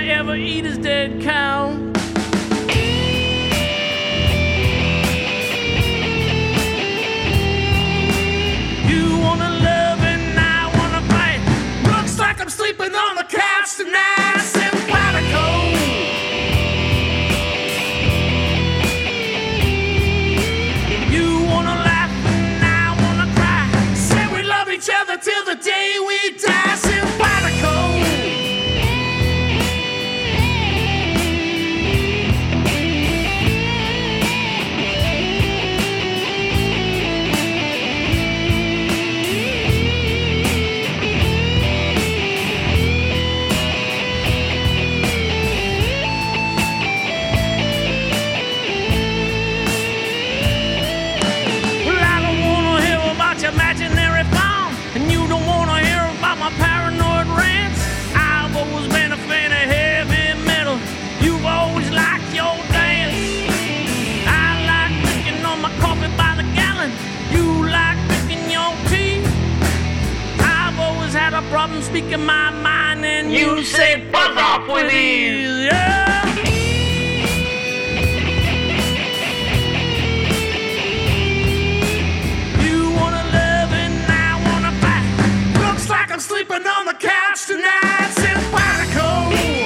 I ever eat is dead cow. You wanna love and I wanna fight. Looks like I'm sleeping on the couch tonight. Simpatico. You wanna laugh and I wanna cry. Say we love each other till the day we die. Simpatico. Imaginary farm, and you don't wanna hear about my paranoid rants. I've always been a fan of heavy metal. You've always liked your dance. I like drinking on my coffee by the gallon. You like drinking your tea. I've always had a problem speaking my mind, and you say buzz off with ease. Yeah. I'm sleeping on the couch tonight, simpatico.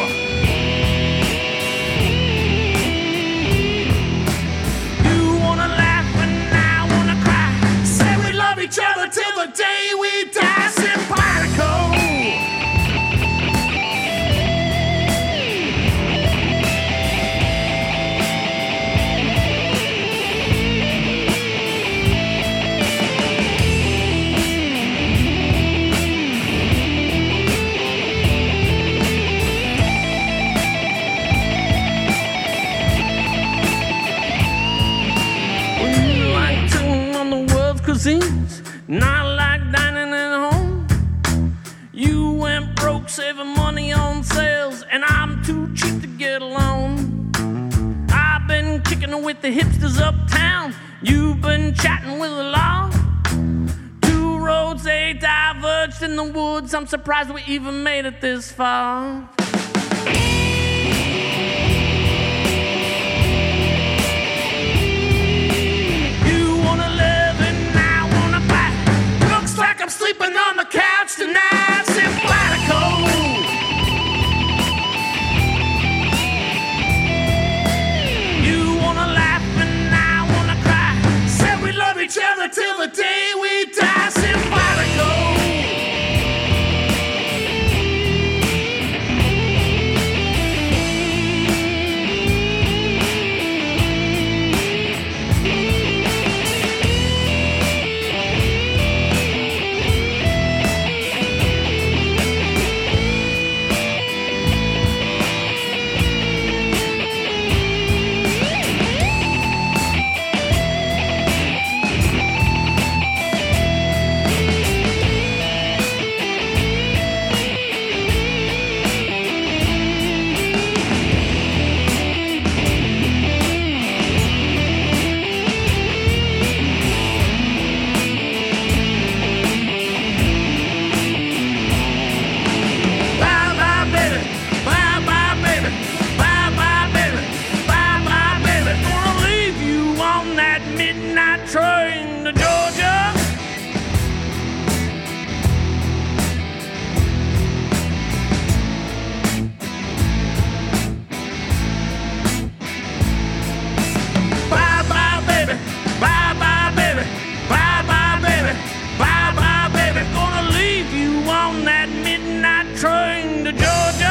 You wanna laugh and I wanna cry. Say we love each other till the day we die, simpatico. Not like dining at home. You went broke saving money on sales, and I'm too cheap to get a loan. I've been kicking it with the hipsters uptown. You've been chatting with the law. Two roads, they diverged in the woods. I'm surprised we even made it this far. I'm sleeping on the couch tonight, simpatico. You wanna laugh and I wanna cry. Say we love each other till the day we die, simpatico. Train to Georgia. Bye bye baby, bye bye baby, bye bye baby, bye bye baby. Gonna leave you on that midnight train to Georgia.